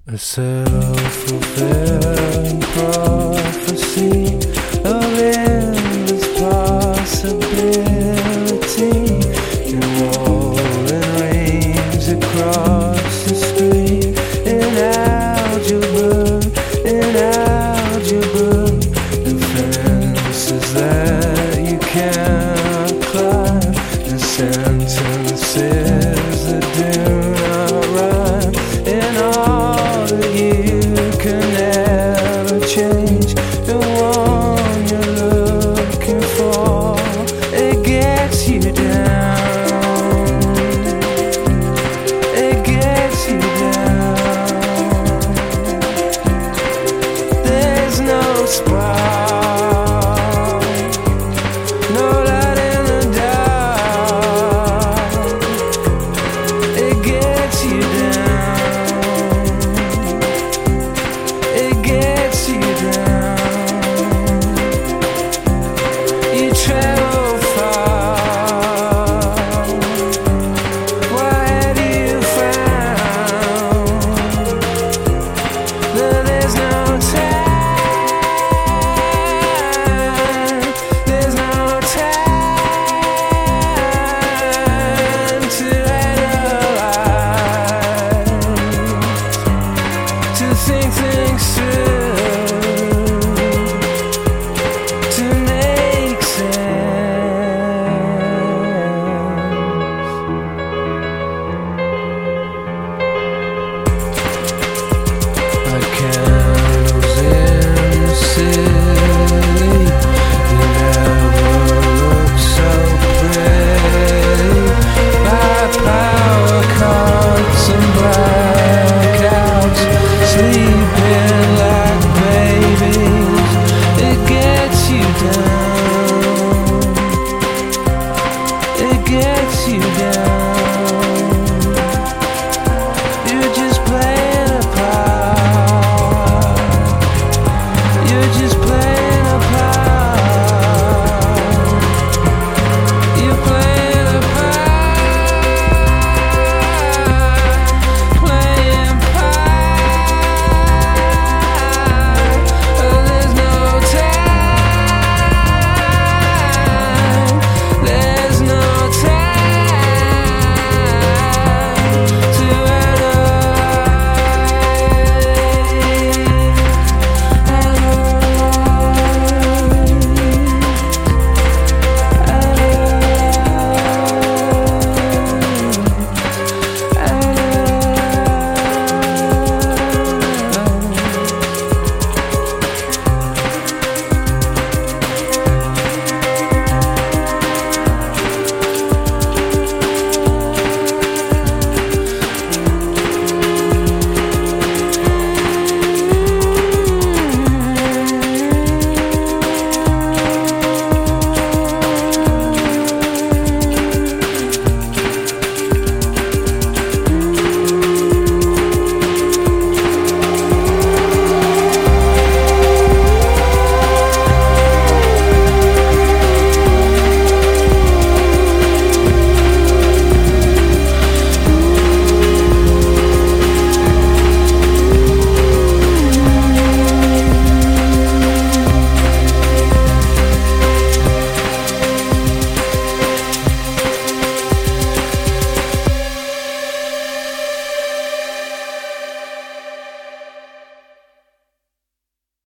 A self-fulfilling prophecy of endless possibility, enrolling rains across the screen in algebra, and fences that you cannot climb, and sentences that do not rhyme, and all that you can never change. The one you're looking for, it gets you down. It gets you down. There's no spark, no light in the dark. It gets you down. It gets you down. You travel far. What have you found? That there's no time. There's no time to analyze, to think things through, to make sense. Like candles in the city, you never look so pretty. By power cards and blackouts, sleep